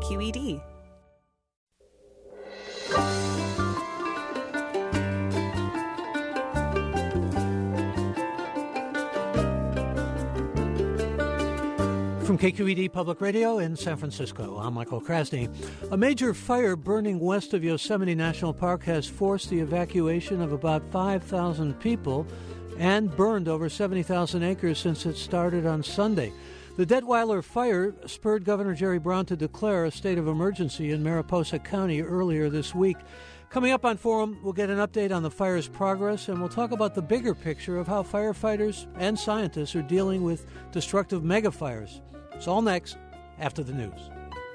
KQED. From KQED Public Radio in San Francisco, I'm Michael Krasny. A major fire burning west of Yosemite National Park has forced the evacuation of about 5,000 people and burned over 70,000 acres since it started on Sunday. The Detweiler fire spurred Governor Jerry Brown to declare a state of emergency in Mariposa County earlier this week. Coming up on Forum, we'll get an update on the fire's progress, and we'll talk about the bigger picture of how firefighters and scientists are dealing with destructive megafires. It's all next after the news.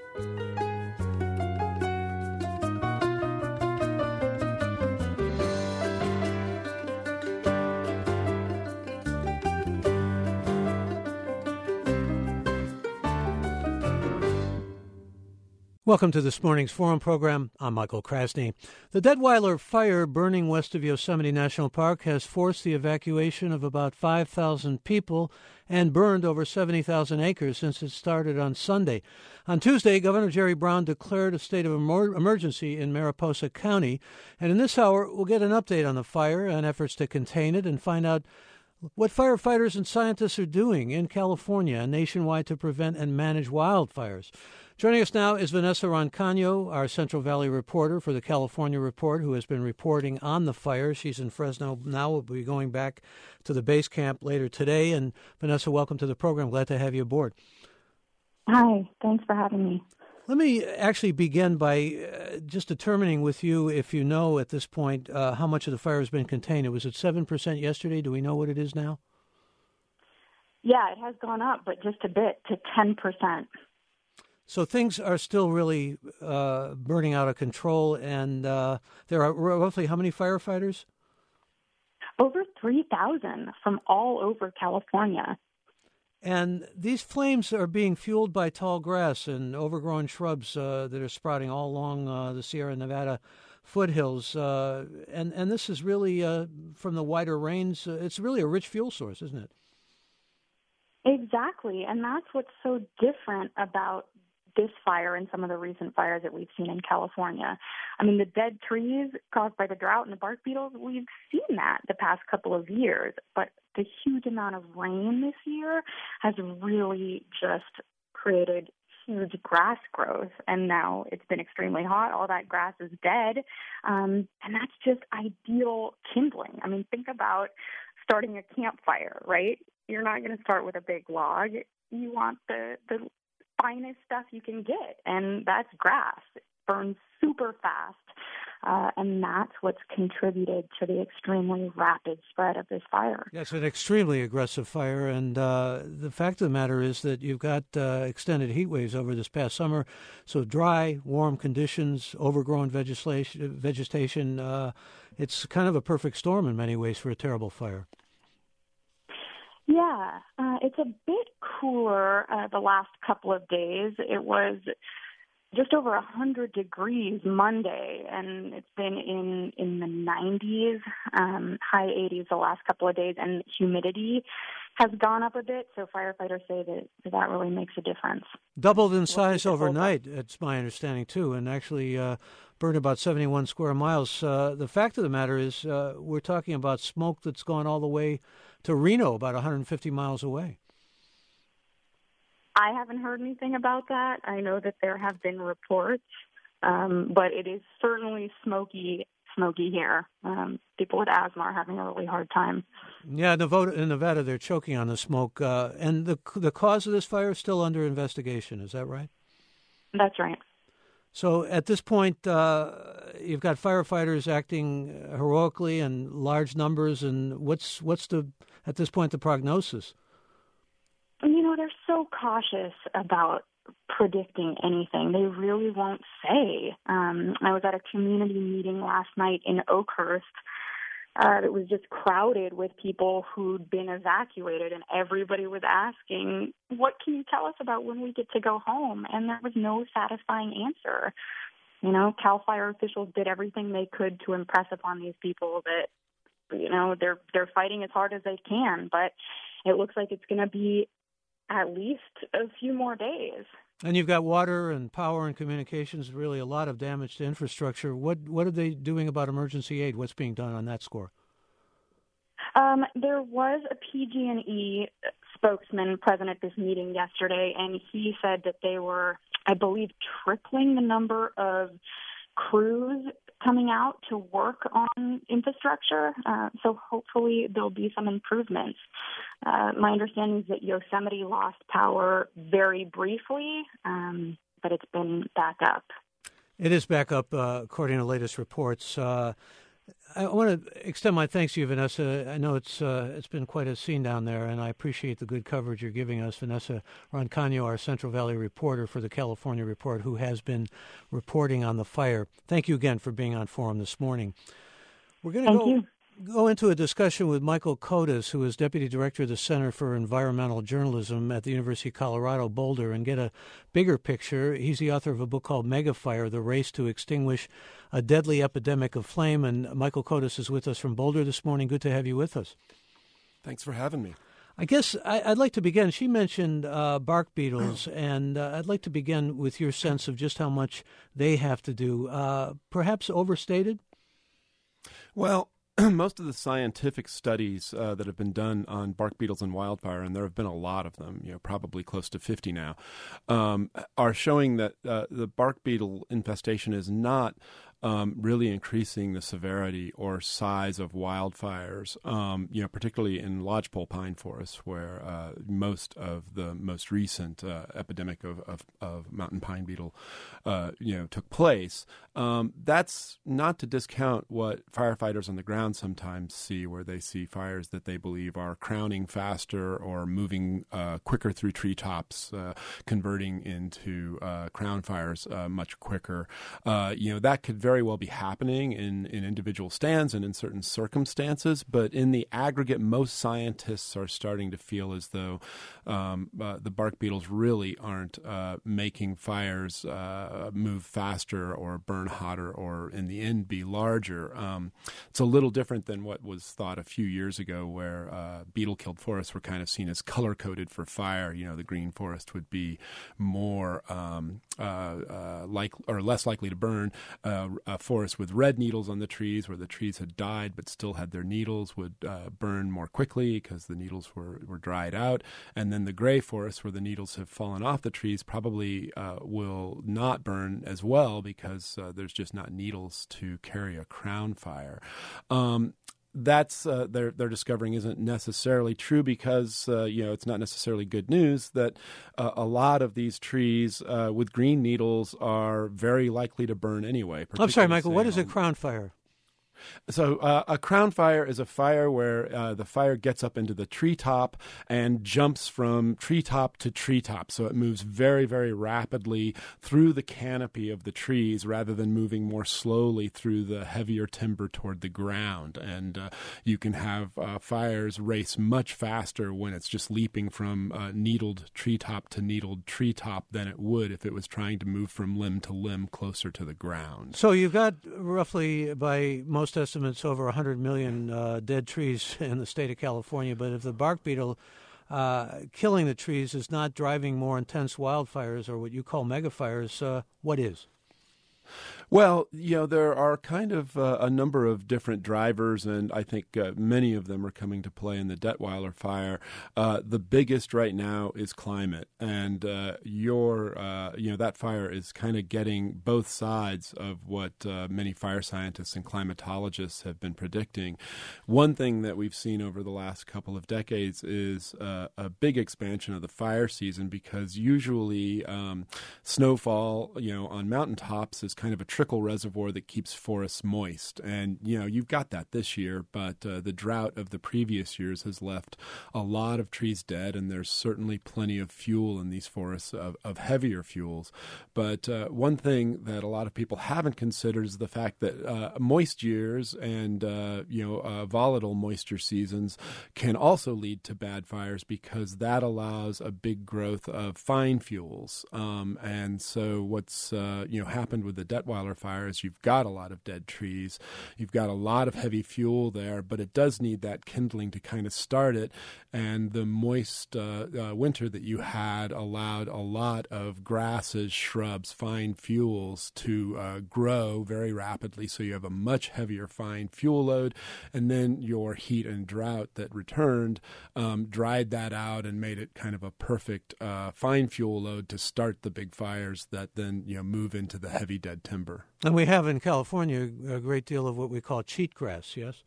Welcome to this morning's Forum program. I'm Michael Krasny. The Detweiler fire burning west of Yosemite National Park has forced the evacuation of about 5,000 people and burned over 70,000 acres since it started on Sunday. On Tuesday, Governor Jerry Brown declared a state of emergency in Mariposa County. And in this hour, we'll get an update on the fire and efforts to contain it and find out what firefighters and scientists are doing in California and nationwide to prevent and manage wildfires. Joining us now is Vanessa Roncano, our Central Valley reporter for the California Report, who has been reporting on the fire. She's in Fresno now. We'll be going back to the base camp later today. And Vanessa, welcome to the program. Glad to have you aboard. Hi. Thanks for having me. Let me actually begin by just determining with you, if you know at this point, how much of the fire has been contained. It was at 7% yesterday. Do we know what it is now? Yeah, it has gone up, but just a bit, to 10%. So things are still really burning out of control, and there are roughly how many firefighters? Over 3,000 from all over California. And these flames are being fueled by tall grass and overgrown shrubs that are sprouting all along the Sierra Nevada foothills. And this is really, from the wider range, it's really a rich fuel source, isn't it? Exactly, and that's what's so different about this fire and some of the recent fires that we've seen in California. I mean, the dead trees caused by the drought and the bark beetles, we've seen that the past couple of years, but the huge amount of rain this year has really just created huge grass growth, and now it's been extremely hot. All that grass is dead, and that's just ideal kindling. I mean, think about starting a campfire, right? You're not going to start with a big log. You want the finest stuff you can get, and that's grass. It burns super fast, and that's what's contributed to the extremely rapid spread of this fire. Yeah, it's an extremely aggressive fire, and the fact of the matter is that you've got extended heat waves over this past summer, so dry, warm conditions, overgrown vegetation. It's kind of a perfect storm in many ways for a terrible fire. Yeah, it's a bit cooler the last couple of days. It was just over 100 degrees Monday, and it's been in the 90s, high 80s the last couple of days, and humidity has gone up a bit, so firefighters say that really makes a difference. Doubled in size overnight, it's my understanding, too, and actually burned about 71 square miles. The fact of the matter is we're talking about smoke that's gone all the way to Reno, about 150 miles away. I haven't heard anything about that. I know that there have been reports, but it is certainly smoky here. People with asthma are having a really hard time. Yeah, in Nevada, they're choking on the smoke. And the cause of this fire is still under investigation. Is that right? That's right. So at this point, you've got firefighters acting heroically in large numbers. And what's at this point, the prognosis? You know, they're so cautious about predicting anything. They really won't say. I was at a community meeting last night in Oakhurst. It was just crowded with people who'd been evacuated, and everybody was asking, what can you tell us about when we get to go home? And there was no satisfying answer. You know, CAL FIRE officials did everything they could to impress upon these people that, you know, they're fighting as hard as they can, but it looks like it's going to be at least a few more days. And you've got water and power and communications, really a lot of damage to infrastructure. What are they doing about emergency aid? What's being done on that score? There was a PG&E spokesman present at this meeting yesterday, and he said that they were, I believe, tripling the number of crews coming out to work on infrastructure. So hopefully there'll be some improvements. My understanding is that Yosemite lost power very briefly, but it's been back up. It is back up, according to latest reports. I want to extend my thanks to you, Vanessa. I know it's been quite a scene down there, and I appreciate the good coverage you're giving us. Vanessa Roncagno, our Central Valley reporter for the California Report, who has been reporting on the fire. Thank you again for being on Forum this morning. We're going to go into a discussion with Michael Kotis, who is Deputy Director of the Center for Environmental Journalism at the University of Colorado Boulder, and get a bigger picture. He's the author of a book called Megafire, The Race to Extinguish a Deadly Epidemic of Flame. And Michael Kotis is with us from Boulder this morning. Good to have you with us. Thanks for having me. I guess I'd like to begin. She mentioned bark beetles, and I'd like to begin with your sense of just how much they have to do. Perhaps overstated? Well, most of the scientific studies that have been done on bark beetles and wildfire, and there have been a lot of them, probably close to 50 now, are showing that the bark beetle infestation is not really increasing the severity or size of wildfires, particularly in lodgepole pine forests, where most of the most recent epidemic of mountain pine beetle, took place. That's not to discount what firefighters on the ground sometimes see, where they see fires that they believe are crowning faster or moving quicker through treetops, converting into crown fires much quicker. That could very well be happening in individual stands and in certain circumstances, but in the aggregate, most scientists are starting to feel as though the bark beetles really aren't making fires move faster or burn hotter or in the end be larger. It's a little different than what was thought a few years ago, where beetle-killed forests were kind of seen as color-coded for fire. The green forest would be more less likely to burn. A forest with red needles on the trees, where the trees had died but still had their needles, would burn more quickly because the needles were dried out. And then the gray forest, where the needles have fallen off the trees, probably will not burn as well because there's just not needles to carry a crown fire. That's they're discovering isn't necessarily true because it's not necessarily good news that a lot of these trees with green needles are very likely to burn anyway. I'm sorry, Michael. What is a crown fire? So a crown fire is a fire where the fire gets up into the treetop and jumps from treetop to treetop. So it moves very, very rapidly through the canopy of the trees rather than moving more slowly through the heavier timber toward the ground. And you can have fires race much faster when it's just leaping from needled treetop to needled treetop than it would if it was trying to move from limb to limb closer to the ground. So you've got roughly, by most estimates, over 100 million dead trees in the state of California. But if the bark beetle killing the trees is not driving more intense wildfires, or what you call megafires, what is? Well, there are kind of a number of different drivers, and I think many of them are coming to play in the Detweiler fire. The biggest right now is climate, and that fire is kind of getting both sides of what many fire scientists and climatologists have been predicting. One thing that we've seen over the last couple of decades is a big expansion of the fire season, because usually snowfall, on mountaintops is kind of a trickle reservoir that keeps forests moist. And, you've got that this year, but the drought of the previous years has left a lot of trees dead, and there's certainly plenty of fuel in these forests, of heavier fuels. But one thing that a lot of people haven't considered is the fact that moist years and, volatile moisture seasons can also lead to bad fires, because that allows a big growth of fine fuels. And so what's, happened with the Detweiler wildfire fires, you've got a lot of dead trees, you've got a lot of heavy fuel there, but it does need that kindling to kind of start it. And the moist winter that you had allowed a lot of grasses, shrubs, fine fuels to grow very rapidly. So you have a much heavier fine fuel load. And then your heat and drought that returned dried that out and made it kind of a perfect fine fuel load to start the big fires that then move into the heavy dead timber. And we have in California a great deal of what we call cheatgrass, yes?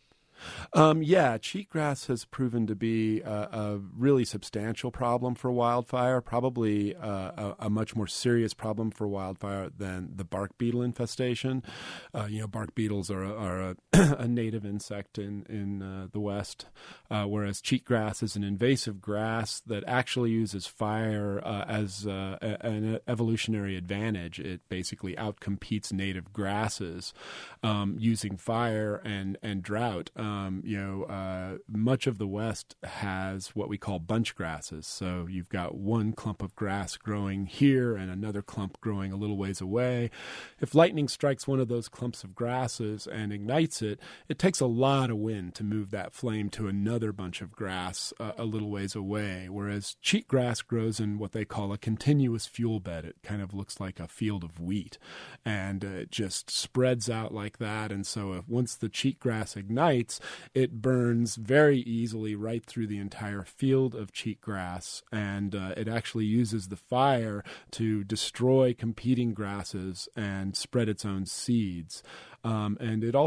Cheatgrass has proven to be a really substantial problem for wildfire, probably a much more serious problem for wildfire than the bark beetle infestation. Bark beetles are a native insect in the West, whereas cheatgrass is an invasive grass that actually uses fire as an evolutionary advantage. It basically outcompetes native grasses using fire and drought. Much of the West has what we call bunch grasses. So you've got one clump of grass growing here and another clump growing a little ways away. If lightning strikes one of those clumps of grasses and ignites it, it takes a lot of wind to move that flame to another bunch of grass a little ways away, whereas cheatgrass grows in what they call a continuous fuel bed. It kind of looks like a field of wheat, and it just spreads out like that. And so once the cheatgrass ignites, it burns very easily right through the entire field of cheatgrass, and it actually uses the fire to destroy competing grasses and spread its own seeds. And it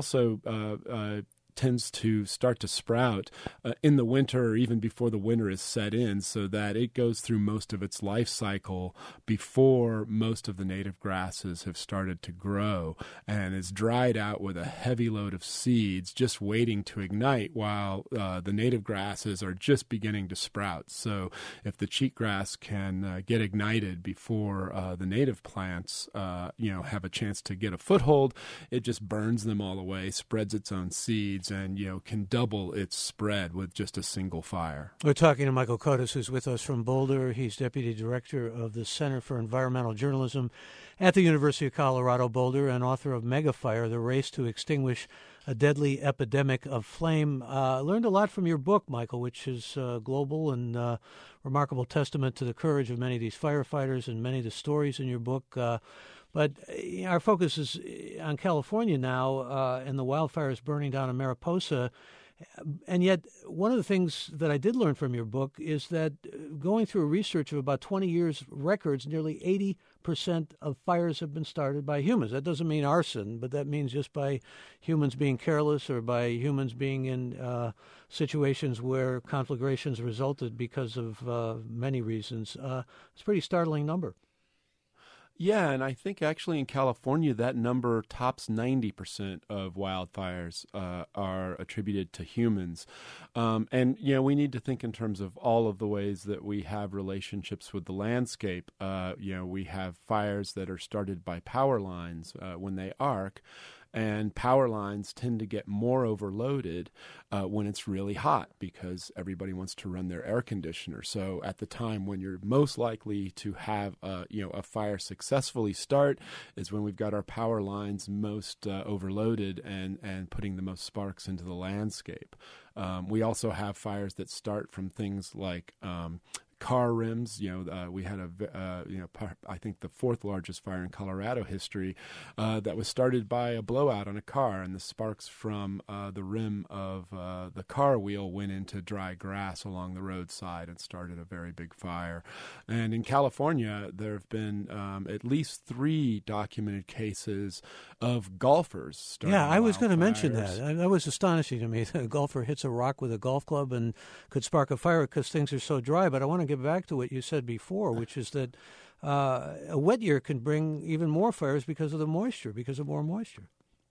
also tends to start to sprout in the winter or even before the winter is set in, so that it goes through most of its life cycle before most of the native grasses have started to grow, and is dried out with a heavy load of seeds just waiting to ignite while the native grasses are just beginning to sprout. So if the cheatgrass can get ignited before the native plants have a chance to get a foothold, it just burns them all away, spreads its own seeds, and can double its spread with just a single fire. We're talking to Michael Kotis, who's with us from Boulder. He's Deputy Director of the Center for Environmental Journalism at the University of Colorado Boulder and author of Megafire, The Race to Extinguish a Deadly Epidemic of Flame. Learned a lot from your book, Michael, which is global and remarkable testament to the courage of many of these firefighters and many of the stories in your book. But our focus is on California now and the wildfires burning down in Mariposa. And yet, one of the things that I did learn from your book is that going through research of about 20 years records, nearly 80% of fires have been started by humans. That doesn't mean arson, but that means just by humans being careless or by humans being in situations where conflagrations resulted because of many reasons. It's a pretty startling number. Yeah, and I think actually in California that number tops 90% of wildfires are attributed to humans. And we need to think in terms of all of the ways that we have relationships with the landscape. We have fires that are started by power lines when they arc. And power lines tend to get more overloaded when it's really hot because everybody wants to run their air conditioner. So at the time when you're most likely to have a fire successfully start is when we've got our power lines most overloaded and putting the most sparks into the landscape. We also have fires that start from things like car rims. We had I think the fourth largest fire in Colorado history that was started by a blowout on a car, and the sparks from the rim of the car wheel went into dry grass along the roadside and started a very big fire. And in California, there have been at least 3 documented cases of golfers starting Yeah, I was going to mention wildfires. that. That was astonishing to me. A golfer hits a rock with a golf club and could spark a fire because things are so dry. But I want to get back to what you said before, which is that a wet year can bring even more fires because of the moisture, because of more moisture.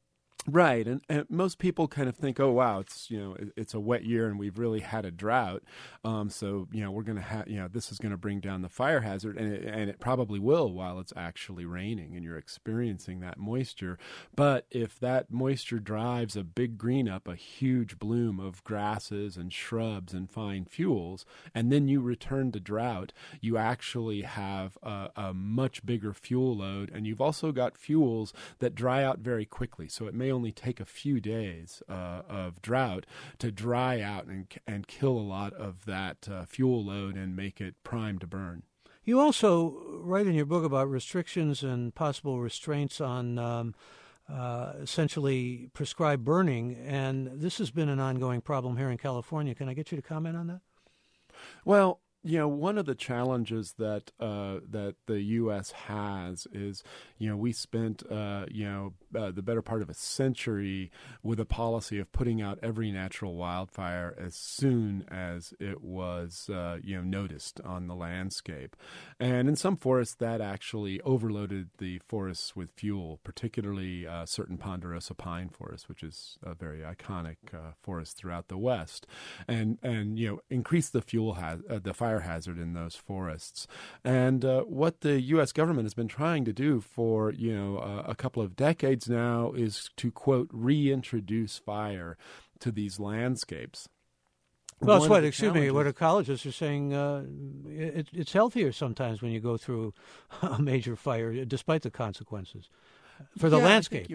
Right, and most people kind of think, oh wow, it's a wet year and we've really had a drought, so we're going to have this is going to bring down the fire hazard, and it probably will while it's actually raining and you're experiencing that moisture. But if that moisture drives a big green up, a huge bloom of grasses and shrubs and fine fuels, and then you return to drought, you actually have a much bigger fuel load, and you've also got fuels that dry out very quickly. So it may only take a few days of drought to dry out and kill a lot of that fuel load and make it prime to burn. You also write in your book about restrictions and possible restraints on essentially prescribed burning, and this has been an ongoing problem here in California. Can I get you to comment on that? Well, one of the challenges that that the U.S. has is, we spent, the better part of a century with a policy of putting out every natural wildfire as soon as it was, noticed on the landscape. And in some forests, that actually overloaded the forests with fuel, particularly certain ponderosa pine forests, which is a very iconic forest throughout the West, and increased the fire hazard in those forests. And what the U.S. government has been trying to do for a couple of decades now is to, quote, reintroduce fire to these landscapes. Well, that's what ecologists are saying. It's healthier sometimes when you go through a major fire, despite the consequences for the landscape.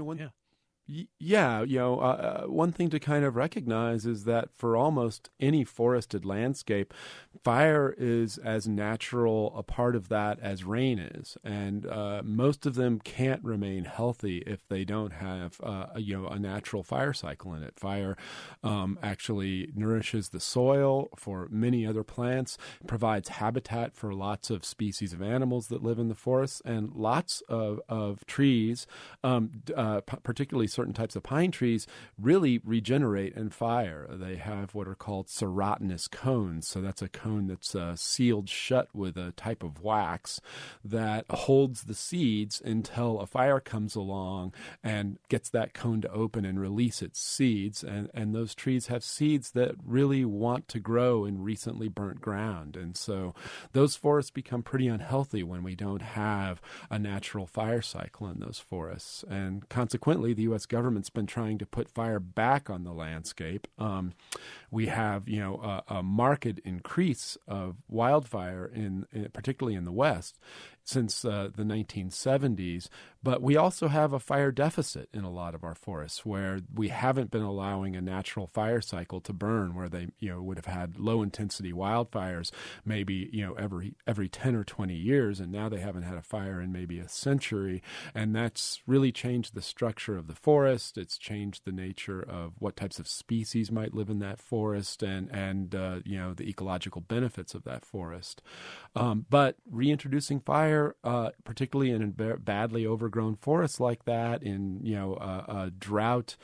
One thing to kind of recognize is that for almost any forested landscape, fire is as natural a part of that as rain is, and most of them can't remain healthy if they don't have a natural fire cycle in it. Fire actually nourishes the soil for many other plants, provides habitat for lots of species of animals that live in the forests, and lots of trees, particularly certain types of pine trees, really regenerate in fire. They have what are called serotinous cones. So that's a cone that's sealed shut with a type of wax that holds the seeds until a fire comes along and gets that cone to open and release its seeds. And those trees have seeds that really want to grow in recently burnt ground. And so those forests become pretty unhealthy when we don't have a natural fire cycle in those forests. And consequently, the U.S. government's been trying to put fire back on the landscape. We have, a marked increase of wildfire particularly in the West since the 1970s, but we also have a fire deficit in a lot of our forests where we haven't been allowing a natural fire cycle to burn, where they would have had low intensity wildfires maybe every 10 or 20 years, and now they haven't had a fire in maybe a century, and that's really changed the structure of the forest. It's changed the nature of what types of species might live in that forest and the ecological benefits of that forest. But reintroducing fire, particularly in badly overgrown forests like that, in a drought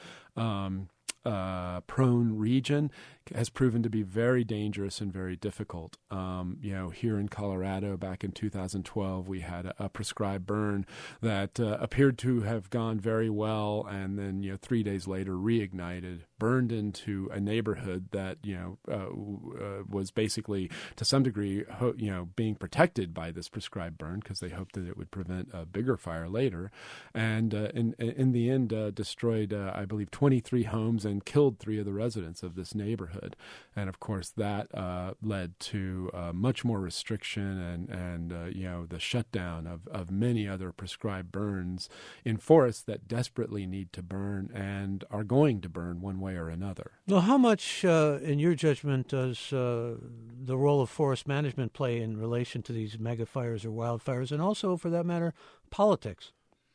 prone region, has proven to be very dangerous and very difficult. Here in Colorado back in 2012, we had a prescribed burn that appeared to have gone very well, and then 3 days later reignited, burned into a neighborhood that was basically to some degree being protected by this prescribed burn because they hoped that it would prevent a bigger fire later, and in the end destroyed I believe 23 homes and killed 3 of the residents of this neighborhood. And of course that led to much more restriction and the shutdown of many other prescribed burns in forests that desperately need to burn and are going to burn one way or another. Well, how much, in your judgment, does the role of forest management play in relation to these mega fires or wildfires, and also, for that matter, politics?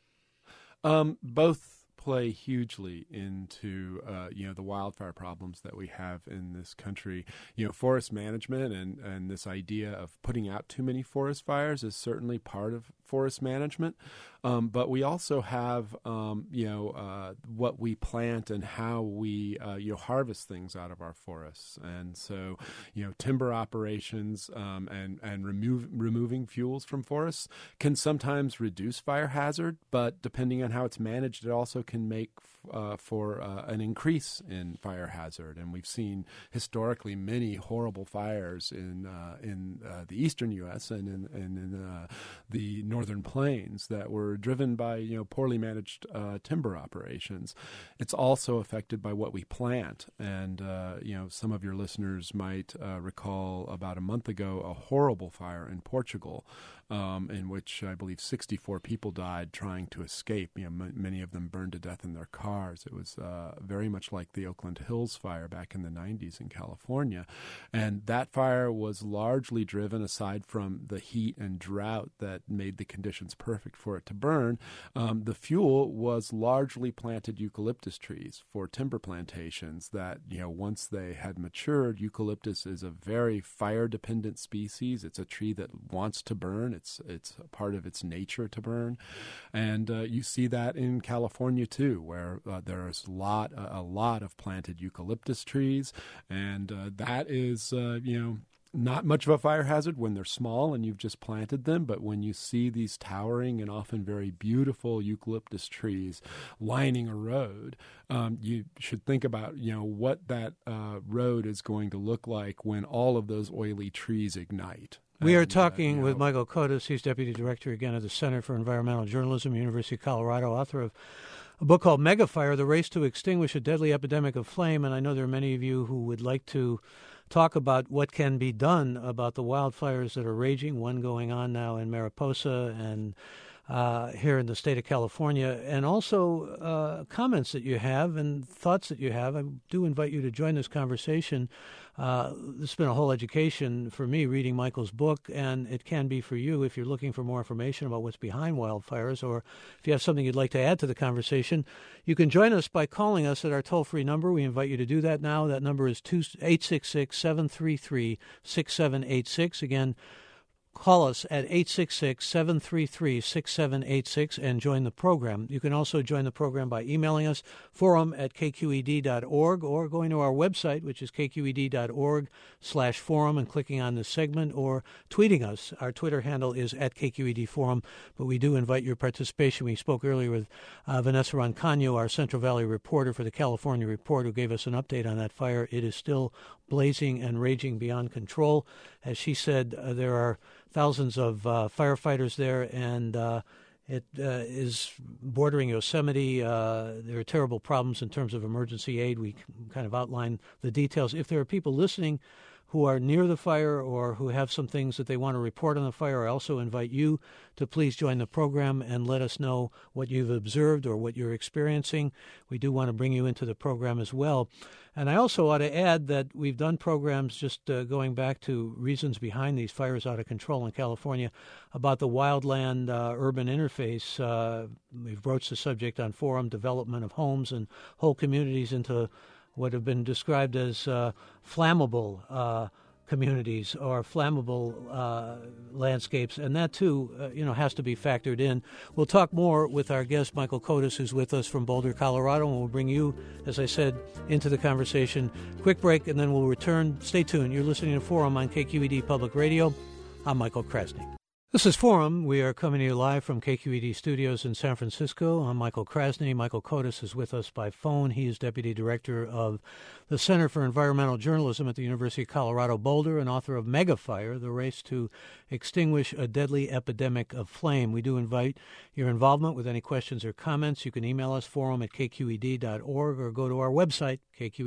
Both play hugely into the wildfire problems that we have in this country. Forest management and this idea of putting out too many forest fires is certainly part of forest management, but we also have what we plant and how we harvest things out of our forests. And so timber operations and removing fuels from forests can sometimes reduce fire hazard, but depending on how it's managed, it also can can make for an increase in fire hazard. And we've seen historically many horrible fires in the eastern U.S. and in the northern plains that were driven by poorly managed timber operations. It's also affected by what we plant. And some of your listeners might recall about a month ago a horrible fire in Portugal, in which I believe 64 people died trying to escape. Many of them burned to death in their cars. It was very much like the Oakland Hills fire back in the 90s in California. And that fire was largely driven, aside from the heat and drought that made the conditions perfect for it to burn, the fuel was largely planted eucalyptus trees for timber plantations that, once they had matured, eucalyptus is a very fire-dependent species. It's a tree that wants to burn. It's part of its nature to burn. And you see that in California, too, where there's a lot of planted eucalyptus trees. And that is, not much of a fire hazard when they're small and you've just planted them, but when you see these towering and often very beautiful eucalyptus trees lining a road, you should think about what that road is going to look like when all of those oily trees ignite. We are talking with Michael Kotis. He's Deputy Director, again, of the Center for Environmental Journalism, University of Colorado, author of a book called Megafire, The Race to Extinguish a Deadly Epidemic of Flame. And I know there are many of you who would like to talk about what can be done about the wildfires that are raging, one going on now in Mariposa and here in the state of California, and also comments that you have and thoughts that you have. I do invite you to join this conversation. This has been a whole education for me reading Michael's book, and it can be for you if you're looking for more information about what's behind wildfires, or if you have something you'd like to add to the conversation. You can join us by calling us at our toll-free number. We invite you to do that now. That number is 866-733-6786. Again, call us at 866-733-6786 and join the program. You can also join the program by emailing us, forum@kqed.org, or going to our website, which is kqed.org/forum, and clicking on the segment, or tweeting us. Our Twitter handle is @KQEDForum, but we do invite your participation. We spoke earlier with Vanessa Roncano, our Central Valley reporter for the California Report, who gave us an update on that fire. It is still blazing and raging beyond control. As she said, there are thousands of firefighters there, and it is bordering Yosemite. There are terrible problems in terms of emergency aid. We kind of outline the details. If there are people listening who are near the fire or who have some things that they want to report on the fire, I also invite you to please join the program and let us know what you've observed or what you're experiencing. We do want to bring you into the program as well. And I also ought to add that we've done programs just going back to reasons behind these fires out of control in California about the wildland urban interface. We've broached the subject on Forum, development of homes and whole communities into what have been described as flammable communities or flammable landscapes, and that too, has to be factored in. We'll talk more with our guest, Michael Kotis, who's with us from Boulder, Colorado, and we'll bring you, as I said, into the conversation. Quick break, and then we'll return. Stay tuned. You're listening to Forum on KQED Public Radio. I'm Michael Krasny. This is Forum. We are coming to you live from KQED Studios in San Francisco. I'm Michael Krasny. Michael Kotis is with us by phone. He is Deputy Director of the Center for Environmental Journalism at the University of Colorado Boulder and author of Megafire, The Race to Extinguish a Deadly Epidemic of Flame. We do invite your involvement with any questions or comments. You can email us, forum@kqed.org, or go to our website,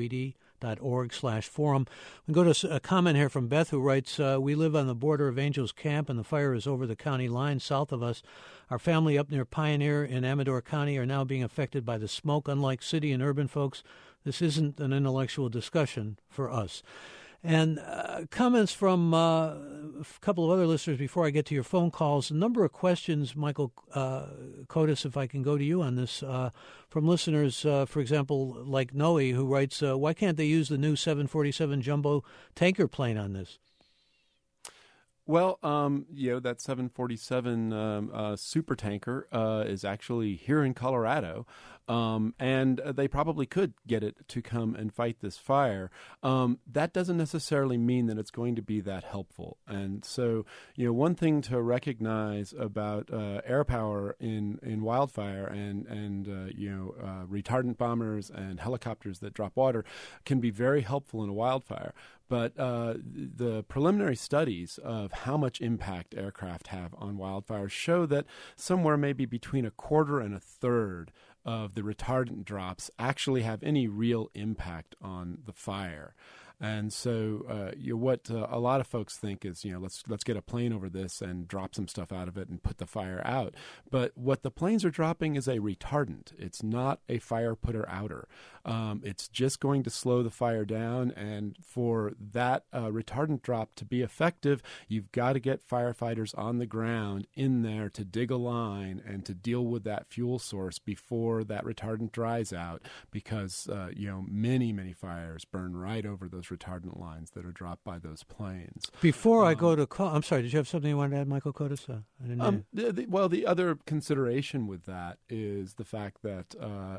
kqed.org/forum. We go to a comment here from Beth, who writes, we live on the border of Angels Camp, and the fire is over the county line south of us. Our family up near Pioneer in Amador County are now being affected by the smoke. Unlike city and urban folks, this isn't an intellectual discussion for us. And comments from a couple of other listeners before I get to your phone calls. A number of questions, Michael Kotis, if I can go to you on this, from listeners, for example, like Noe, who writes, why can't they use the new 747 jumbo tanker plane on this? Well, that 747 super tanker is actually here in Colorado. and they probably could get it to come and fight this fire. That doesn't necessarily mean that it's going to be that helpful. And so, one thing to recognize about air power in wildfire and retardant bombers and helicopters that drop water can be very helpful in a wildfire. But the preliminary studies of how much impact aircraft have on wildfires show that somewhere maybe between a quarter and a third of the retardant drops actually have any real impact on the fire. And so what a lot of folks think is, let's get a plane over this and drop some stuff out of it and put the fire out. But what the planes are dropping is a retardant. It's not a fire putter outer. It's just going to slow the fire down. And for that retardant drop to be effective, you've got to get firefighters on the ground in there to dig a line and to deal with that fuel source before that retardant dries out, because many, many fires burn right over those retardant lines that are dropped by those planes. Before I go to call, I'm sorry, did you have something you wanted to add, Michael Kotis? The other consideration with that is the fact that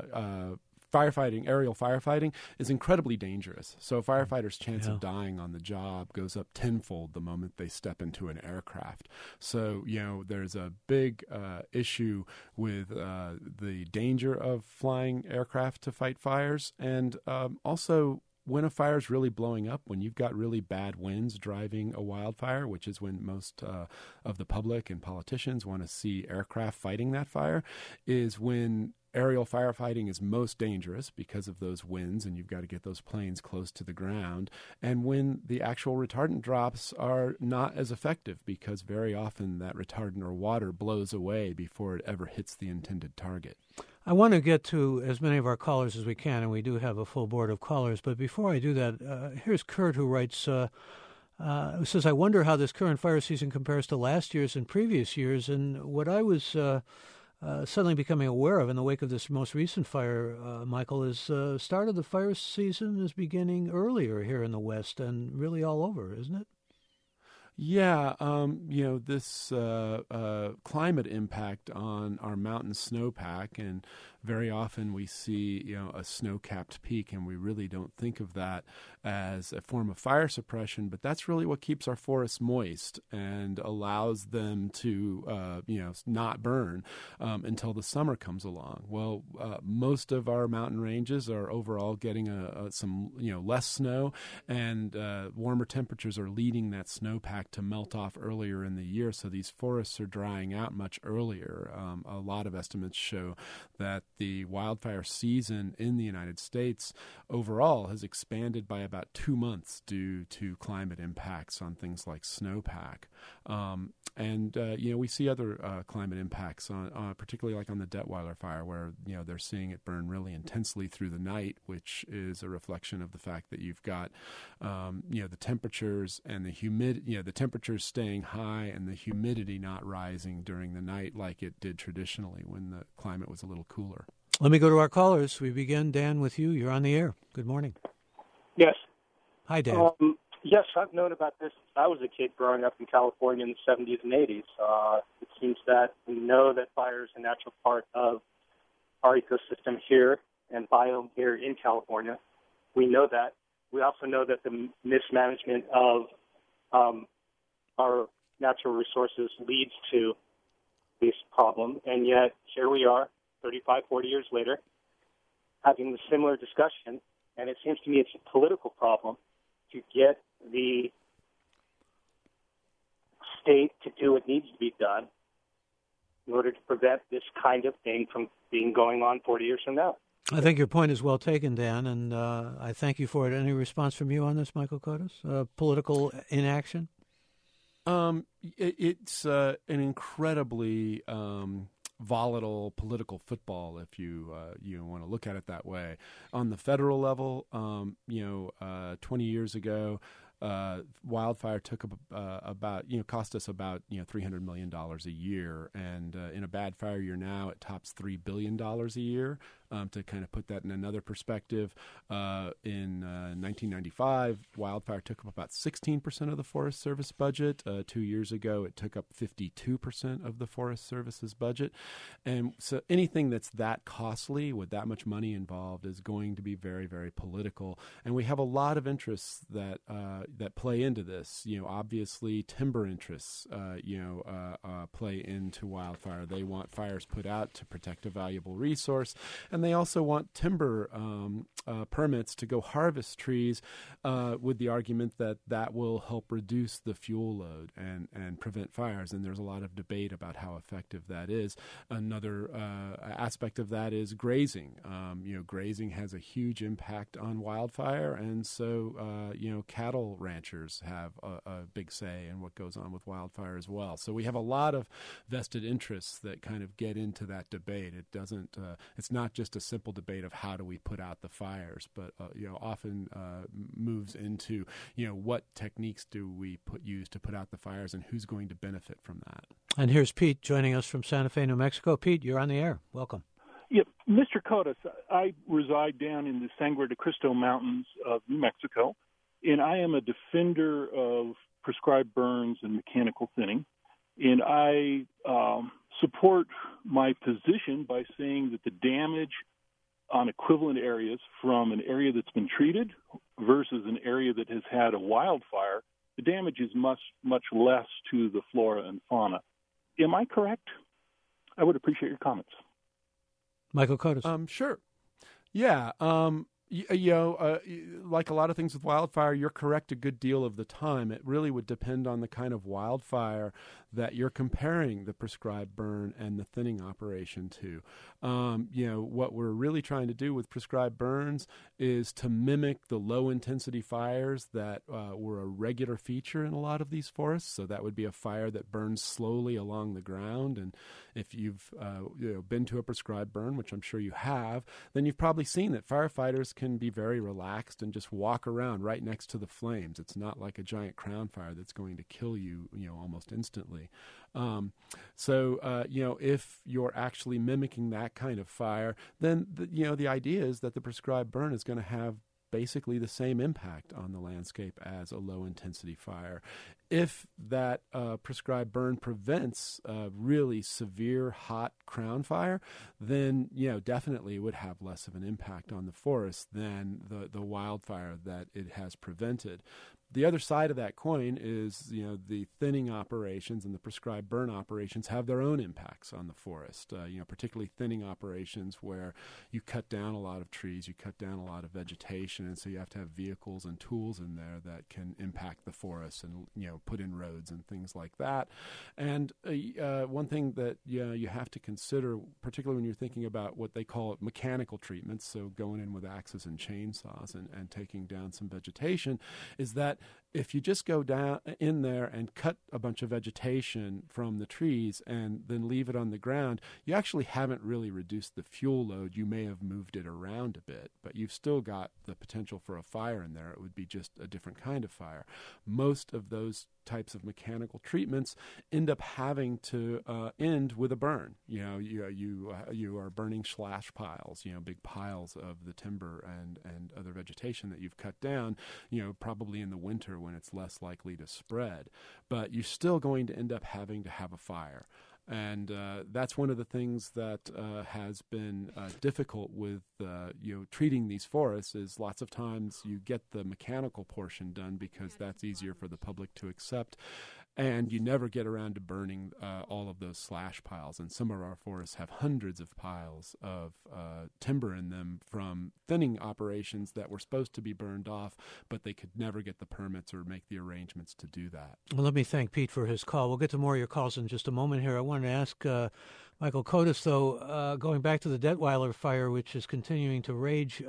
aerial firefighting is incredibly dangerous. So a firefighter's chance of dying on the job goes up tenfold the moment they step into an aircraft. So, there's a big issue with the danger of flying aircraft to fight fires, and also when a fire is really blowing up, when you've got really bad winds driving a wildfire, which is when most of the public and politicians want to see aircraft fighting that fire, is when aerial firefighting is most dangerous because of those winds, and you've got to get those planes close to the ground, and when the actual retardant drops are not as effective, because very often that retardant or water blows away before it ever hits the intended target. I want to get to as many of our callers as we can, and we do have a full board of callers. But before I do that, here's Kurt, who writes, who says, I wonder how this current fire season compares to last year's and previous years. And what I was suddenly becoming aware of in the wake of this most recent fire, Michael, is start of the fire season is beginning earlier here in the West and really all over, isn't it? Yeah, this climate impact on our mountain snowpack, and very often we see, a snow-capped peak, and we really don't think of that as a form of fire suppression, but that's really what keeps our forests moist and allows them to, not burn until the summer comes along. Well, most of our mountain ranges are overall getting some, less snow, and warmer temperatures are leading that snowpack to melt off earlier in the year, so these forests are drying out much earlier. A lot of estimates show that the wildfire season in the United States overall has expanded by about 2 months due to climate impacts on things like snowpack. We see other climate impacts, on particularly like on the Detweiler fire, where they're seeing it burn really intensely through the night, which is a reflection of the fact that you've got the temperatures and the temperatures staying high and the humidity not rising during the night like it did traditionally when the climate was a little cooler. Let me go to our callers. We begin, Dan, with you. You're on the air. Good morning. Yes. Hi, Dan. Yes, I've known about this since I was a kid growing up in California in the 70s and 80s. It seems that we know that fire is a natural part of our ecosystem here and biome here in California. We know that. We also know that the mismanagement of our natural resources leads to this problem, and yet here we are, 35, 40 years later, having the similar discussion, and it seems to me it's a political problem to get the state to do what needs to be done in order to prevent this kind of thing from being going on 40 years from now. I think your point is well taken, Dan, and I thank you for it. Any response from you on this, Michael Kotis? Political inaction? It's an incredibly volatile political football, if you want to look at it that way. On the federal level, 20 years ago, wildfire took cost us about $300 million a year, and in a bad fire year now, it tops $3 billion a year. To kind of put that in another perspective, in 1995, wildfire took up about 16% of the Forest Service budget. 2 years ago, it took up 52% of the Forest Service's budget. And so anything that's that costly with that much money involved is going to be very, very political. And we have a lot of interests that play into this. Obviously, timber interests, play into wildfire. They want fires put out to protect a valuable resource, and they also want timber permits to go harvest trees with the argument that will help reduce the fuel load and prevent fires. And there's a lot of debate about how effective that is. Another aspect of that is grazing. Grazing has a huge impact on wildfire, and so cattle ranchers have a big say in what goes on with wildfire as well. So we have a lot of vested interests that kind of get into that debate. It doesn't. It's not just a simple debate of how do we put out the fires, but often moves into what techniques do we use to put out the fires, and who's going to benefit from that. And here's Pete joining us from Santa Fe, New Mexico. Pete, you're on the air. Welcome. Yeah, Mr. Kotis, I reside down in the Sangre de Cristo Mountains of New Mexico, and I am a defender of prescribed burns and mechanical thinning. And I support my position by saying that the damage on equivalent areas from an area that's been treated versus an area that has had a wildfire, the damage is much, much less to the flora and fauna. Am I correct? I would appreciate your comments. Michael Kotis. Sure. Yeah. Like a lot of things with wildfire, you're correct a good deal of the time. It really would depend on the kind of wildfire that you're comparing the prescribed burn and the thinning operation to. What we're really trying to do with prescribed burns is to mimic the low-intensity fires that were a regular feature in a lot of these forests. So that would be a fire that burns slowly along the ground. And if you've been to a prescribed burn, which I'm sure you have, then you've probably seen that firefighters can be very relaxed and just walk around right next to the flames. It's not like a giant crown fire that's going to kill you, almost instantly. If you're actually mimicking that kind of fire, then the idea is that the prescribed burn is going to have basically the same impact on the landscape as a low-intensity fire. If that prescribed burn prevents really severe hot crown fire, then definitely it would have less of an impact on the forest than the wildfire that it has prevented. The other side of that coin is, the thinning operations and the prescribed burn operations have their own impacts on the forest, particularly thinning operations where you cut down a lot of trees, you cut down a lot of vegetation, and so you have to have vehicles and tools in there that can impact the forest and, put in roads and things like that. And one thing that you have to consider, particularly when you're thinking about what they call mechanical treatments, so going in with axes and chainsaws and taking down some vegetation, is that if you just go down in there and cut a bunch of vegetation from the trees and then leave it on the ground, you actually haven't really reduced the fuel load. You may have moved it around a bit, but you've still got the potential for a fire in there. It would be just a different kind of fire. Most of those types of mechanical treatments end up having to end with a burn. You are burning slash piles, big piles of the timber and other vegetation that you've cut down, probably in the winter when it's less likely to spread. But you're still going to end up having to have a fire. And that's one of the things that has been difficult with treating these forests is lots of times you get the mechanical portion done because that's easier for the public to accept. And you never get around to burning all of those slash piles. And some of our forests have hundreds of piles of timber in them from thinning operations that were supposed to be burned off, but they could never get the permits or make the arrangements to do that. Well, let me thank Pete for his call. We'll get to more of your calls in just a moment here. I wanted to ask Michael Kotis, though, going back to the Detweiler fire, which is continuing to rage,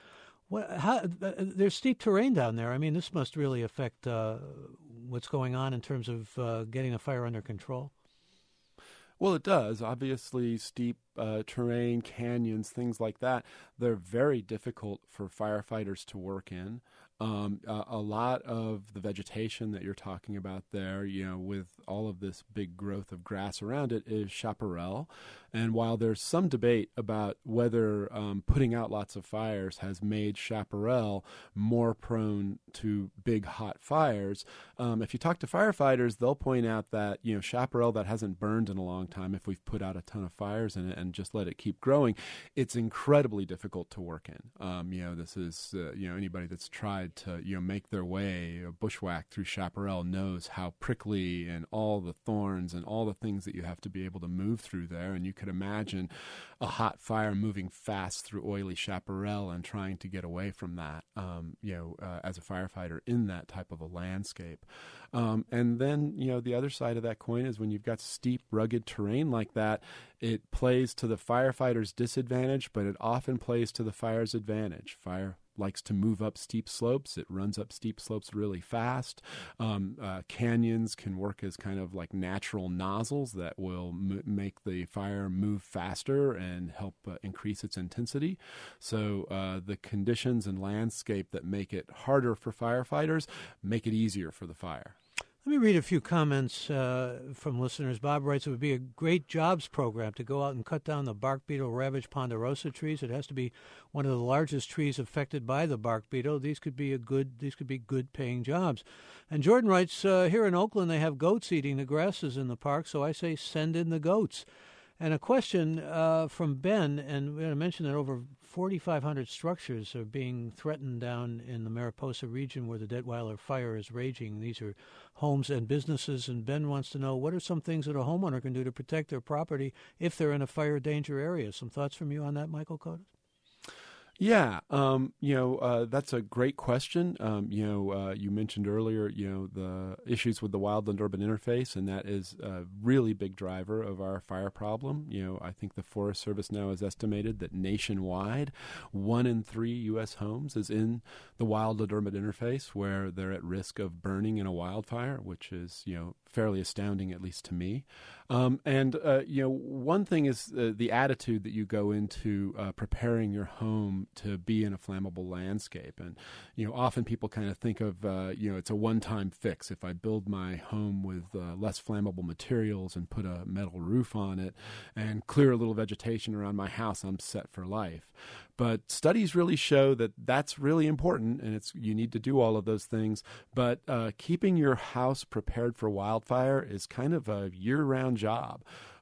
there's steep terrain down there. I mean, this must really affect what's going on in terms of getting a fire under control. Well, it does. Obviously, steep terrain, canyons, things like that, they're very difficult for firefighters to work in. A lot of the vegetation that you're talking about there, with all of this big growth of grass around it, is chaparral. And while there's some debate about whether putting out lots of fires has made chaparral more prone to big hot fires, if you talk to firefighters, they'll point out that chaparral that hasn't burned in a long time, if we've put out a ton of fires in it and just let it keep growing, it's incredibly difficult to work in. This is anybody that's tried to make their way bushwhack through chaparral knows how prickly and all the thorns and all the things that you have to be able to move through there. And you could imagine a hot fire moving fast through oily chaparral and trying to get away from that, as a firefighter in that type of a landscape. And then, the other side of that coin is when you've got steep, rugged terrain like that, it plays to the firefighter's disadvantage, but it often plays to the fire's advantage. Fire likes to move up steep slopes. It runs up steep slopes really fast. Canyons can work as kind of like natural nozzles that will make the fire move faster and help increase its intensity. So the conditions and landscape that make it harder for firefighters make it easier for the fire. Let me read a few comments from listeners. Bob writes, it would be a great jobs program to go out and cut down the bark beetle ravaged ponderosa trees. It has to be one of the largest trees affected by the bark beetle. These could be good paying jobs. And Jordan writes, here in Oakland they have goats eating the grasses in the park, so I say send in the goats. And a question from Ben, and we're going to mention that over 4,500 structures are being threatened down in the Mariposa region where the Detweiler fire is raging. These are homes and businesses, and Ben wants to know, what are some things that a homeowner can do to protect their property if they're in a fire danger area? Some thoughts from you on that, Michael Kotis? Yeah, that's a great question. You mentioned earlier, the issues with the wildland-urban interface, and that is a really big driver of our fire problem. I think the Forest Service now has estimated that nationwide, 1 in 3 U.S. homes is in the wildland-urban interface where they're at risk of burning in a wildfire, which is, fairly astounding, at least to me. One thing is the attitude that you go into preparing your home to be in a flammable landscape. And, often people kind of think of, it's a one-time fix. If I build my home with less flammable materials and put a metal roof on it and clear a little vegetation around my house, I'm set for life. But studies really show that that's really important, and you need to do all of those things. But keeping your house prepared for wildfire is kind of a year-round job.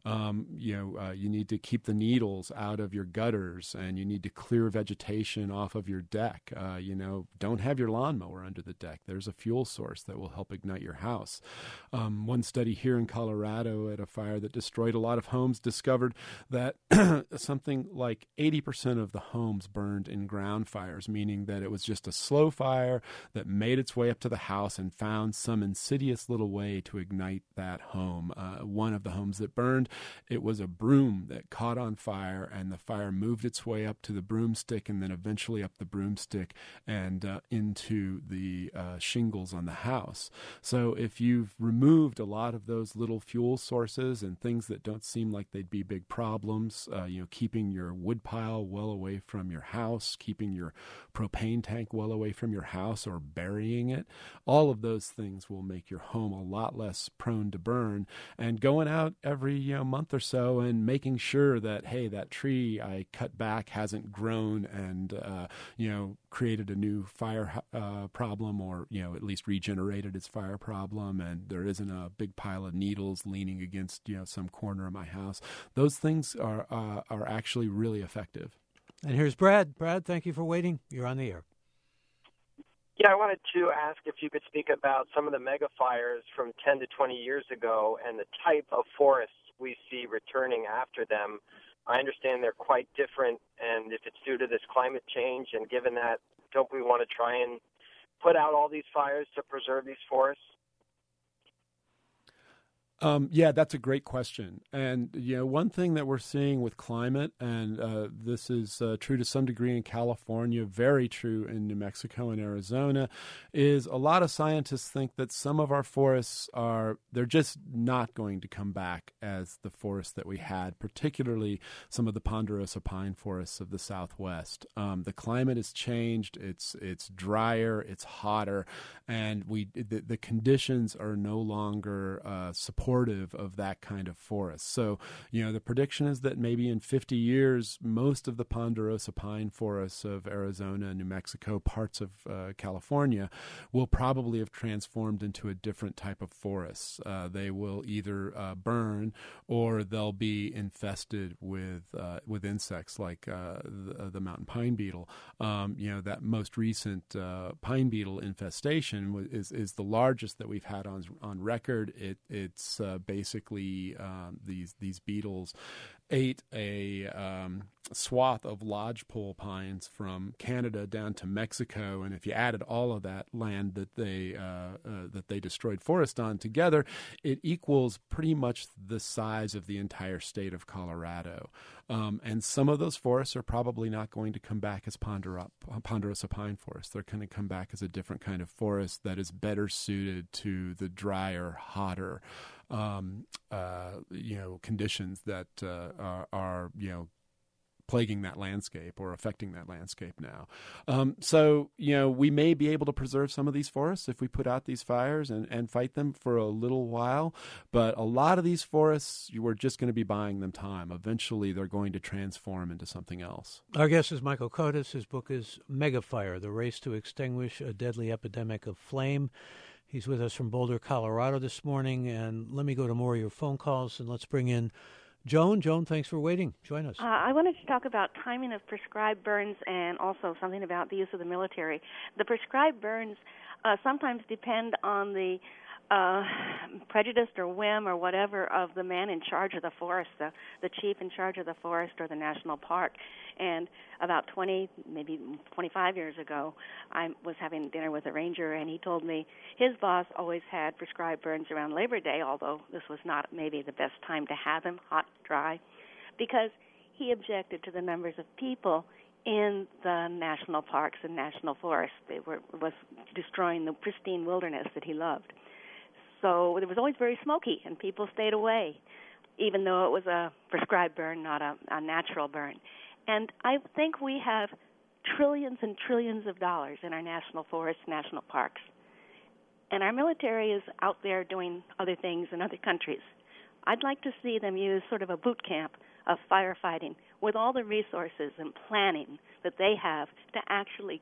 You need to keep the needles out of your gutters, and you need to clear vegetation off of your deck. Don't have your lawnmower under the deck. There's a fuel source that will help ignite your house. One study here in Colorado at a fire that destroyed a lot of homes discovered that something like 80% of the homes burned in ground fires, meaning that it was just a slow fire that made its way up to the house and found some insidious little way to ignite that home. One of the homes that burned, it was a broom that caught on fire, and the fire moved its way up to the broomstick and then eventually up the broomstick and into the shingles on the house. So if you've removed a lot of those little fuel sources and things that don't seem like they'd be big problems, keeping your wood pile well away from your house, keeping your propane tank well away from your house or burying it, all of those things will make your home a lot less prone to burn. And going out every month or so and making sure that, hey, that tree I cut back hasn't grown and created a new fire problem, or at least regenerated its fire problem, and there isn't a big pile of needles leaning against some corner of my house. Those things are actually really effective. And here's Brad. Brad, thank you for waiting. You're on the air. Yeah, I wanted to ask if you could speak about some of the mega fires from 10 to 20 years ago and the type of forests we see returning after them. I understand they're quite different, and if it's due to this climate change, and given that, don't we want to try and put out all these fires to preserve these forests? Yeah, that's a great question. And, one thing that we're seeing with climate, and this is true to some degree in California, very true in New Mexico and Arizona, is a lot of scientists think that some of our forests they're just not going to come back as the forests that we had, particularly some of the ponderosa pine forests of the Southwest. The climate has changed. It's drier, it's hotter, and the conditions are no longer supportive of that kind of forest. So, the prediction is that maybe in 50 years, most of the ponderosa pine forests of Arizona, New Mexico, parts of California will probably have transformed into a different type of forest. They will either burn or they'll be infested with insects like the mountain pine beetle. That most recent pine beetle infestation is the largest that we've had on record. It's basically these beetles ate a swath of lodgepole pines from Canada down to Mexico, and if you added all of that land that they destroyed forest on together, it equals pretty much the size of the entire state of Colorado. And some of those forests are probably not going to come back as ponderosa pine forests. They're going to come back as a different kind of forest that is better suited to the drier, hotter conditions that are plaguing that landscape or affecting that landscape now. So we may be able to preserve some of these forests if we put out these fires and fight them for a little while. But a lot of these forests, we're just going to be buying them time. Eventually, they're going to transform into something else. Our guest is Michael Kotis. His book is Megafire, The Race to Extinguish a Deadly Epidemic of Flame. He's with us from Boulder, Colorado this morning. And let me go to more of your phone calls, and let's bring in Joan. Joan, thanks for waiting. Join us. I wanted to talk about timing of prescribed burns and also something about the use of the military. The prescribed burns sometimes depend on the prejudice or whim or whatever of the man in charge of the forest, the chief in charge of the forest or the national park. And about 20, maybe 25 years ago, I was having dinner with a ranger, and he told me his boss always had prescribed burns around Labor Day, although this was not maybe the best time to have them, hot, dry, because he objected to the numbers of people in the national parks and national forests. Was destroying the pristine wilderness that he loved. So it was always very smoky, and people stayed away, even though it was a prescribed burn, not a natural burn. And I think we have trillions and trillions of dollars in our national forests, national parks. And our military is out there doing other things in other countries. I'd like to see them use sort of a boot camp of firefighting with all the resources and planning that they have to actually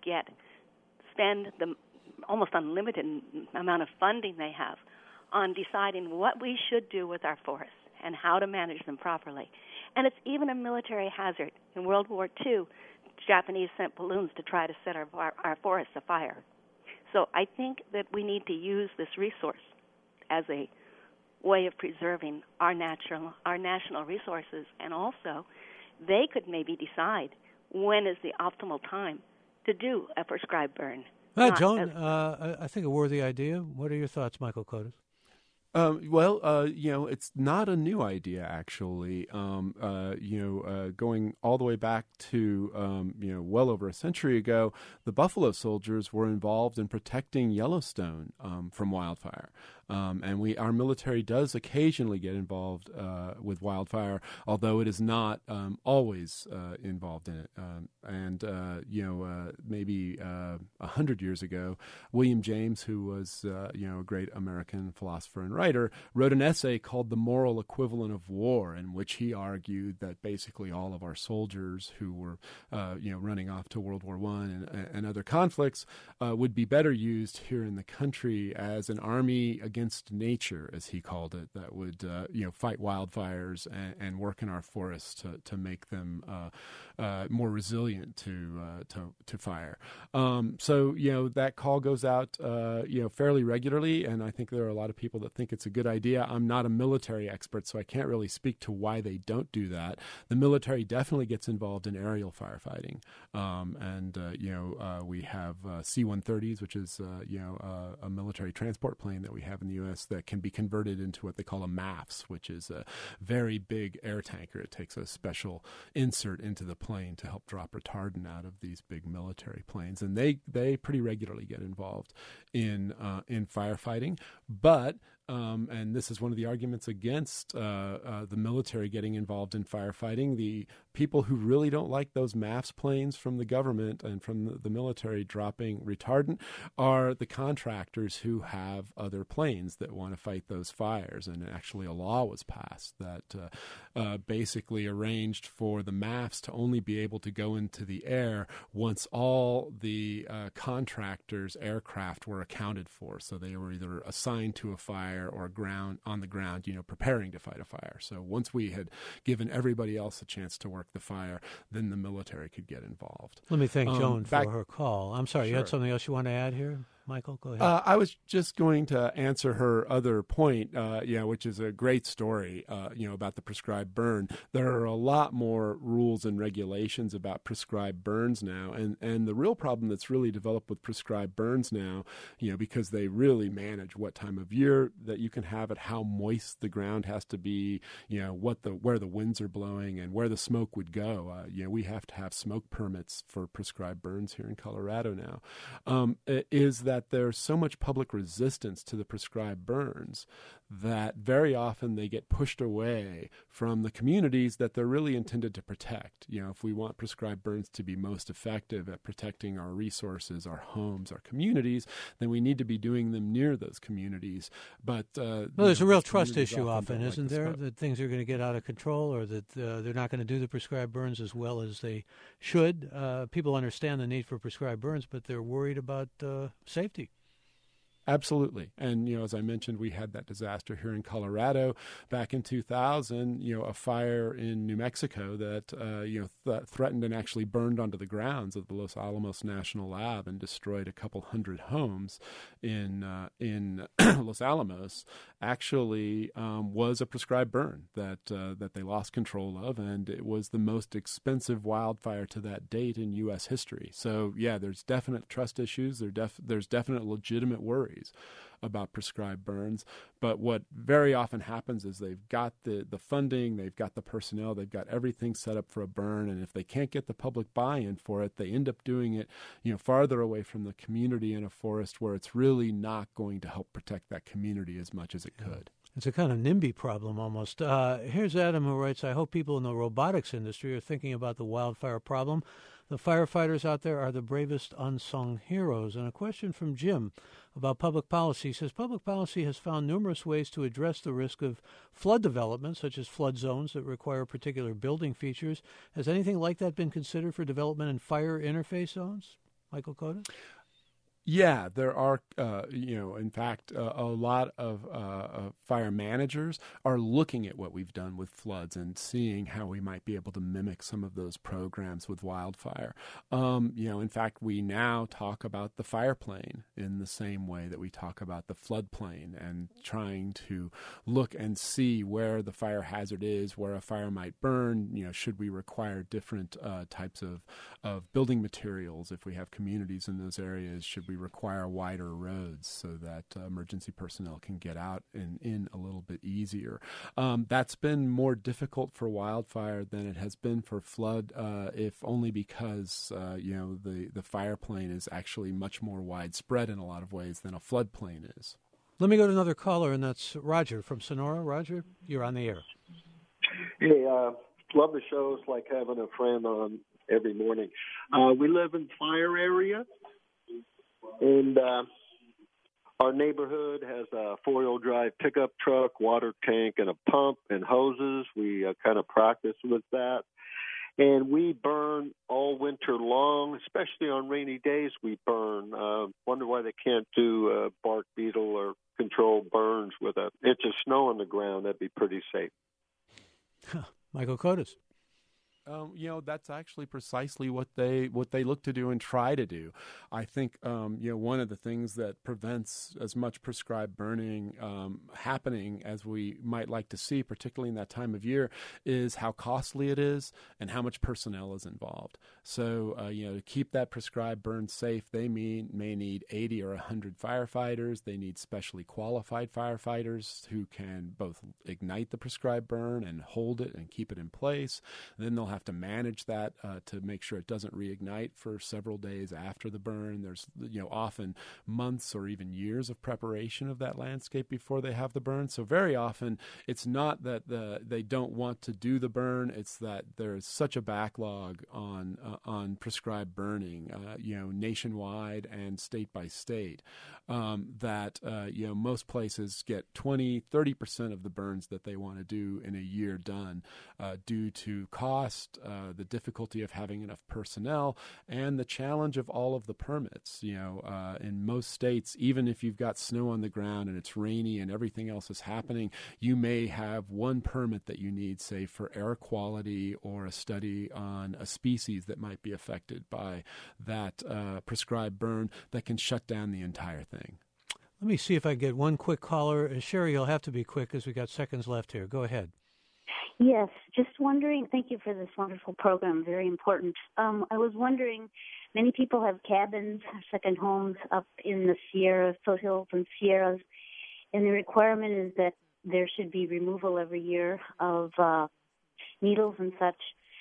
spend the almost unlimited amount of funding they have on deciding what we should do with our forests and how to manage them properly. And it's even a military hazard. In World War II, Japanese sent balloons to try to set our forests afire. So I think that we need to use this resource as a way of preserving our national resources, and also they could maybe decide when is the optimal time to do a prescribed burn. Joan, I think a worthy idea. What are your thoughts, Michael Kotis? It's not a new idea, actually. Going all the way back to, well over a century ago, the Buffalo Soldiers were involved in protecting Yellowstone from wildfire. And our military does occasionally get involved with wildfire, although it is not always involved in it. Maybe 100 years ago, William James, who was a great American philosopher and writer, wrote an essay called The Moral Equivalent of War, in which he argued that basically all of our soldiers who were running off to World War I and other conflicts would be better used here in the country as an army against nature, as he called it, that would fight wildfires and work in our forests to make them more resilient to fire. So that call goes out fairly regularly, and I think there are a lot of people that think it's a good idea. I'm not a military expert, so I can't really speak to why they don't do that. The military definitely gets involved in aerial firefighting, we have C-130s, which is a military transport plane that we have in the the U.S. that can be converted into what they call a MAFS, which is a very big air tanker. It takes a special insert into the plane to help drop retardant out of these big military planes, and they pretty regularly get involved in firefighting. But and this is one of the arguments against the military getting involved in firefighting. The people who really don't like those MAFS planes from the government and from the military dropping retardant are the contractors who have other planes that want to fight those fires. And actually a law was passed that basically arranged for the MAFS to only be able to go into the air once all the contractors' aircraft were accounted for. So they were either assigned to a fire or on the ground, preparing to fight a fire. So once we had given everybody else a chance to work the fire, then the military could get involved. Let me thank Joan for her call. I'm sorry, Sure. You had something else you want to add here? Michael, go ahead. I was just going to answer her other point, which is a great story, about the prescribed burn. There are a lot more rules and regulations about prescribed burns now, and the real problem that's really developed with prescribed burns now, because they really manage what time of year that you can have it, how moist the ground has to be, where the winds are blowing and where the smoke would go. We have to have smoke permits for prescribed burns here in Colorado now. Is that there's so much public resistance to the prescribed burns that very often they get pushed away from the communities that they're really intended to protect. If we want prescribed burns to be most effective at protecting our resources, our homes, our communities, then we need to be doing them near those communities. But there's a real trust issue often, isn't there? That things are going to get out of control, or that they're not going to do the prescribed burns as well as they should. People understand the need for prescribed burns, but they're worried about safety. Absolutely. And, as I mentioned, we had that disaster here in Colorado back in 2000, a fire in New Mexico that, threatened and actually burned onto the grounds of the Los Alamos National Lab and destroyed a couple hundred homes in Los Alamos, actually was a prescribed burn that they lost control of. And it was the most expensive wildfire to that date in U.S. history. So, yeah, there's definite trust issues. There's definite legitimate worries about prescribed burns. But what very often happens is they've got the funding, they've got the personnel, they've got everything set up for a burn, and if they can't get the public buy-in for it, they end up doing it, farther away from the community in a forest where it's really not going to help protect that community as much as it could. It's a kind of NIMBY problem almost. Here's Adam who writes, I hope people in the robotics industry are thinking about the wildfire problem. The firefighters out there are the bravest unsung heroes. And a question from Jim about public policy. He says, public policy has found numerous ways to address the risk of flood development, such as flood zones that require particular building features. Has anything like that been considered for development in fire interface zones? Michael Kotis? Yeah, there are, in fact, a lot of fire managers are looking at what we've done with floods and seeing how we might be able to mimic some of those programs with wildfire. In fact, we now talk about the fire plane in the same way that we talk about the flood plane, and trying to look and see where the fire hazard is, where a fire might burn. Should we require different types of building materials if we have communities in those areas? Should we require wider roads so that emergency personnel can get out and in a little bit easier? That's been more difficult for wildfire than it has been for flood, if only because the fire plane is actually much more widespread in a lot of ways than a flood plane is. Let me go to another caller, and that's Roger from Sonora. Roger, you're on the air. Hey, love the shows, like having a friend on every morning. We live in fire area. And our neighborhood has a four-wheel drive pickup truck, water tank, and a pump and hoses. We kind of practice with that. And we burn all winter long, especially on rainy days we burn. Wonder why they can't do bark beetle or control burns with an inch of snow on the ground. That'd be pretty safe. Michael Kotis. That's actually precisely what they look to do and try to do. I think one of the things that prevents as much prescribed burning happening as we might like to see, particularly in that time of year, is how costly it is and how much personnel is involved. So to keep that prescribed burn safe, they may need 80 or 100 firefighters. They need specially qualified firefighters who can both ignite the prescribed burn and hold it and keep it in place. And then they'll have to manage that to make sure it doesn't reignite for several days after the burn. There's often months or even years of preparation of that landscape before they have the burn. So very often it's not that they don't want to do the burn, it's that there's such a backlog on prescribed burning nationwide and state by state that most places get 20-30% of the burns that they want to do in a year done due to cost, the difficulty of having enough personnel, and the challenge of all of the permits. In most states, even if you've got snow on the ground and it's rainy and everything else is happening, you may have one permit that you need, say, for air quality or a study on a species that might be affected by that prescribed burn that can shut down the entire thing. Let me see if I get one quick caller. Sherry, you'll have to be quick because we got seconds left here. Go ahead. Yes, just wondering, thank you for this wonderful program, very important. I was wondering, many people have cabins, second homes up in the Sierras, foothills and Sierras, and the requirement is that there should be removal every year of needles and such.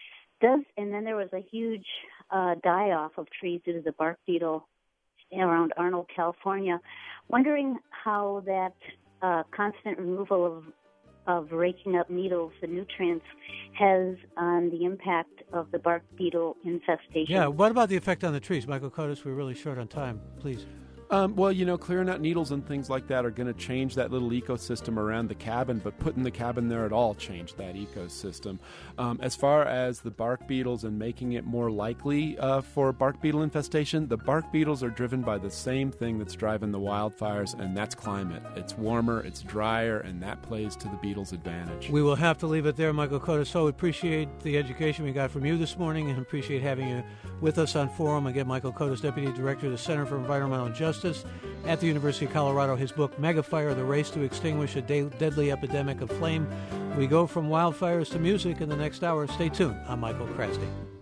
And then there was a huge die-off of trees due to the bark beetle around Arnold, California. Wondering how that constant removal of raking up needles, the nutrients, has on the impact of the bark beetle infestation. Yeah, what about the effect on the trees? Michael Kotis, we're really short on time. Please. Clearing out needles and things like that are going to change that little ecosystem around the cabin, but putting the cabin there at all changed that ecosystem. As far as the bark beetles and making it more likely for bark beetle infestation, the bark beetles are driven by the same thing that's driving the wildfires, and that's climate. It's warmer, it's drier, and that plays to the beetles' advantage. We will have to leave it there, Michael Kotis. So appreciate the education we got from you this morning and appreciate having you with us on Forum. Again, Michael Kotis, Deputy Director of the Center for Environmental Justice at the University of Colorado. His book, Megafire, The Race to Extinguish a Deadly Epidemic of Flame. We go from wildfires to music in the next hour. Stay tuned. I'm Michael Krasny.